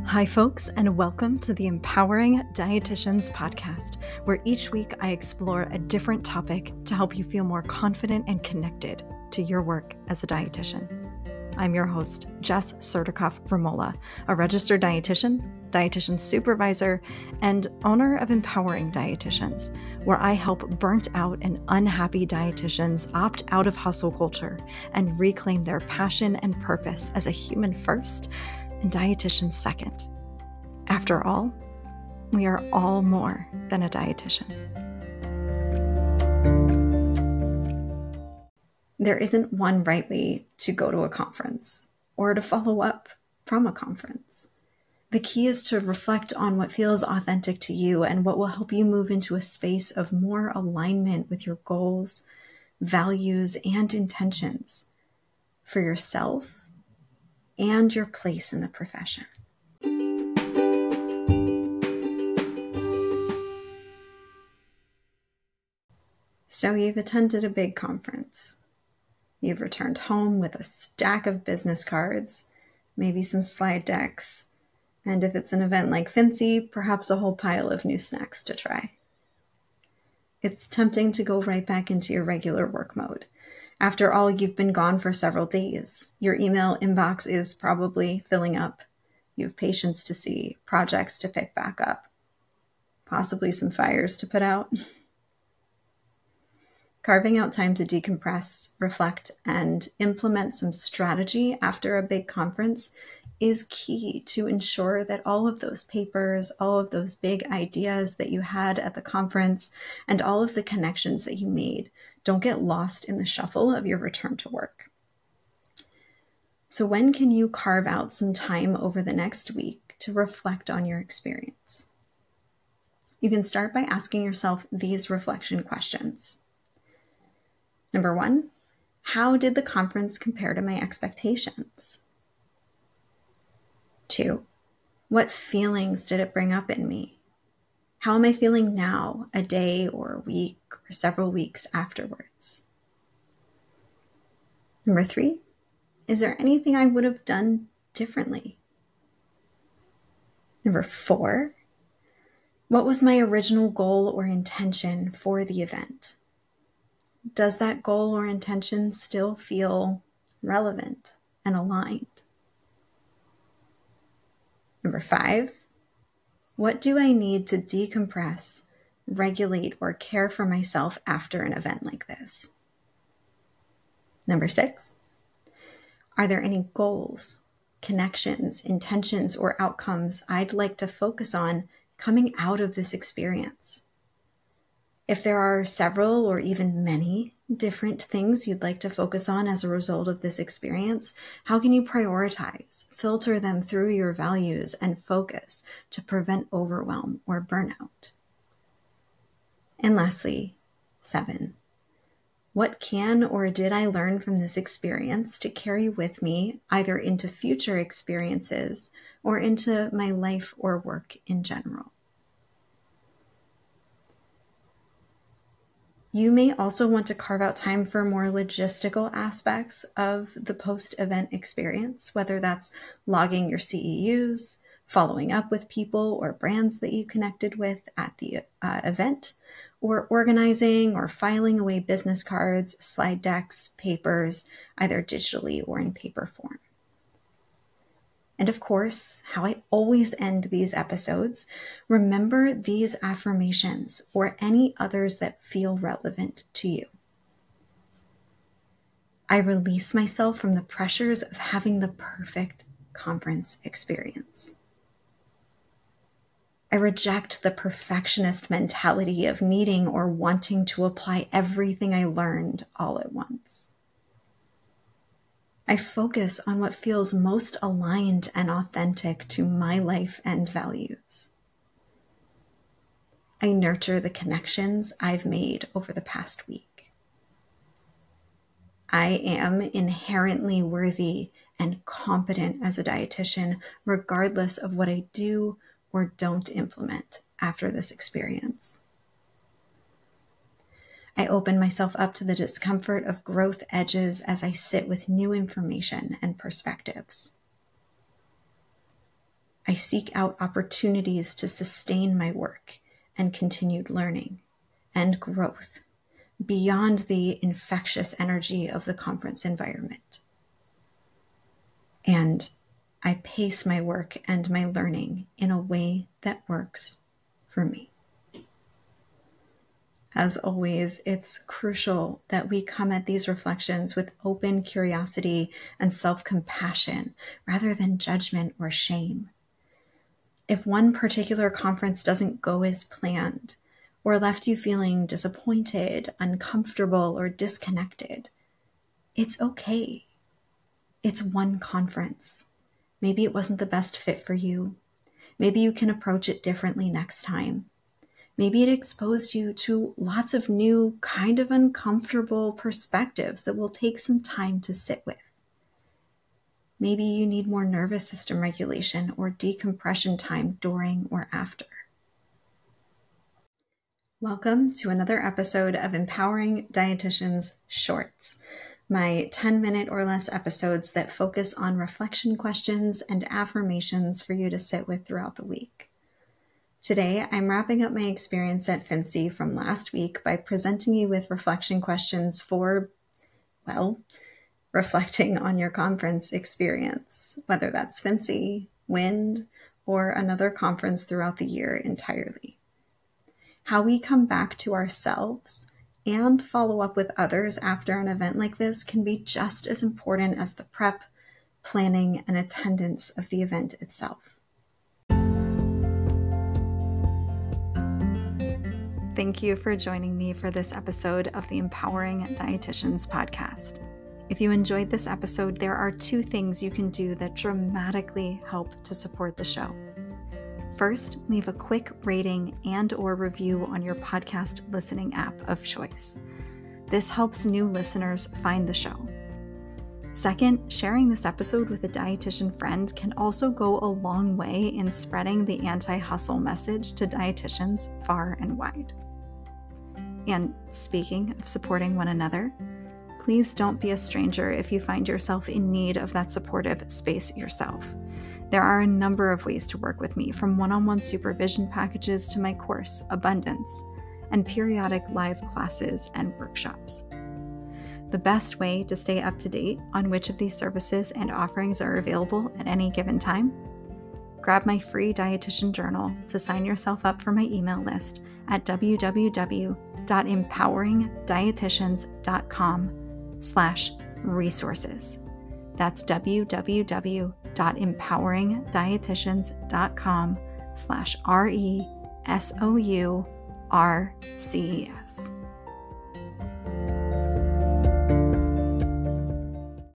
Hi, folks, and welcome to the Empowering Dietitians podcast, where each week I explore a different topic to help you feel more confident and connected to your work as a dietitian. I'm your host, Jess Surdikoff-Vermola, a registered dietitian supervisor, and owner of Empowering Dietitians, where I help burnt out and unhappy dietitians opt out of hustle culture and reclaim their passion and purpose as a human first and dietitian second. After all, we are all more than a dietitian. There isn't one right way to go to a conference or to follow up from a conference. The key is to reflect on what feels authentic to you and what will help you move into a space of more alignment with your goals, values, and intentions for yourself and your place in the profession. So you've attended a big conference. You've returned home with a stack of business cards, maybe some slide decks, and if it's an event like FNCE, perhaps a whole pile of new snacks to try. It's tempting to go right back into your regular work mode. After all, you've been gone for several days. Your email inbox is probably filling up. You have patients to see, projects to pick back up, possibly some fires to put out. Carving out time to decompress, reflect, and implement some strategy after a big conference is key to ensure that all of those papers, all of those big ideas that you had at the conference, and all of the connections that you made don't get lost in the shuffle of your return to work. So when can you carve out some time over the next week to reflect on your experience? You can start by asking yourself these reflection questions. Number 1, how did the conference compare to my expectations? 2, what feelings did it bring up in me? How am I feeling now, a day or a week or several weeks afterwards? Number 3, is there anything I would have done differently? Number 4, what was my original goal or intention for the event? Does that goal or intention still feel relevant and aligned? Number 5, what do I need to decompress, regulate, or care for myself after an event like this? Number 6, are there any goals, connections, intentions, or outcomes I'd like to focus on coming out of this experience? If there are several or even many different things you'd like to focus on as a result of this experience, how can you prioritize, filter them through your values, and focus to prevent overwhelm or burnout? And lastly, 7, what can or did I learn from this experience to carry with me either into future experiences or into my life or work in general? You may also want to carve out time for more logistical aspects of the post-event experience, whether that's logging your CEUs, following up with people or brands that you connected with at the event, or organizing or filing away business cards, slide decks, papers, either digitally or in paper form. And of course, how I always end these episodes, remember these affirmations or any others that feel relevant to you. I release myself from the pressures of having the perfect conference experience. I reject the perfectionist mentality of needing or wanting to apply everything I learned all at once. I focus on what feels most aligned and authentic to my life and values. I nurture the connections I've made over the past week. I am inherently worthy and competent as a dietitian, regardless of what I do or don't implement after this experience. I open myself up to the discomfort of growth edges as I sit with new information and perspectives. I seek out opportunities to sustain my work and continued learning and growth beyond the infectious energy of the conference environment. And I pace my work and my learning in a way that works for me. As always, it's crucial that we come at these reflections with open curiosity and self-compassion rather than judgment or shame. If one particular conference doesn't go as planned, or left you feeling disappointed, uncomfortable, or disconnected, it's okay. It's one conference. Maybe it wasn't the best fit for you. Maybe you can approach it differently next time. Maybe it exposed you to lots of new, kind of uncomfortable perspectives that will take some time to sit with. Maybe you need more nervous system regulation or decompression time during or after. Welcome to another episode of Empowering Dietitians Shorts, my 10-minute or less episodes that focus on reflection questions and affirmations for you to sit with throughout the week. Today, I'm wrapping up my experience at FNCE from last week by presenting you with reflection questions for, reflecting on your conference experience, whether that's FNCE, WIND, or another conference throughout the year entirely. How we come back to ourselves and follow up with others after an event like this can be just as important as the prep, planning, and attendance of the event itself. Thank you for joining me for this episode of the Empowering Dietitians podcast. If you enjoyed this episode, there are 2 things you can do that dramatically help to support the show. First, leave a quick rating and/or review on your podcast listening app of choice. This helps new listeners find the show. Second, sharing this episode with a dietitian friend can also go a long way in spreading the anti-hustle message to dietitians far and wide. And speaking of supporting one another, please don't be a stranger if you find yourself in need of that supportive space yourself. There are a number of ways to work with me, from one-on-one supervision packages to my course, Abundance, and periodic live classes and workshops. The best way to stay up to date on which of these services and offerings are available at any given time? Grab my free dietitian journal to sign yourself up for my email list at www.empoweringdietitians.com/resources. That's www.empoweringdietitians.com/RESOURCES.